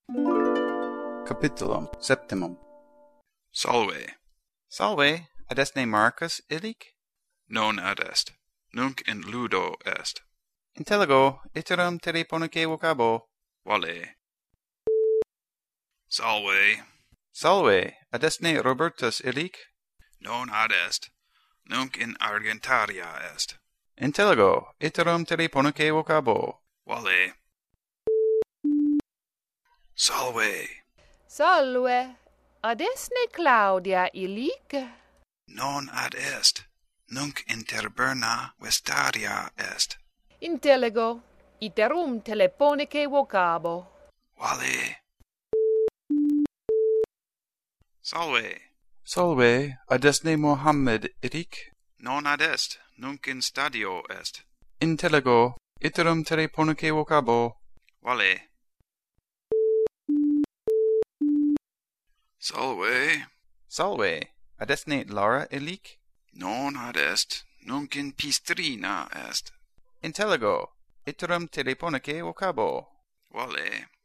Capitulum septimum. Salve. Salve, adesne Marcus illic? Non ad est. Nunc in ludo est. Intellego, iterum telefonice vocabo. Vale. Salve. Salve, adesne Robertus illic? Non ad est. Nunc in Argentaria est. Intellego, iterum telefonice vocabo. Vale. Salve. Salve, adesne Claudia illic? Non ad est. Nunc in Terberna Vestaria est. Intellego, iterum telefonice vocabo. Vale. Salve. Salve, adesne Mohammed illic? Non ad est. Nunc in stadio est. Intellego, iterum telefonice vocabo. Vale. Salve. Salve, adesne Lara illic? Non ad est. Nunc in Pistrina est. Intellego, iterum telefonice vocabo. Vale.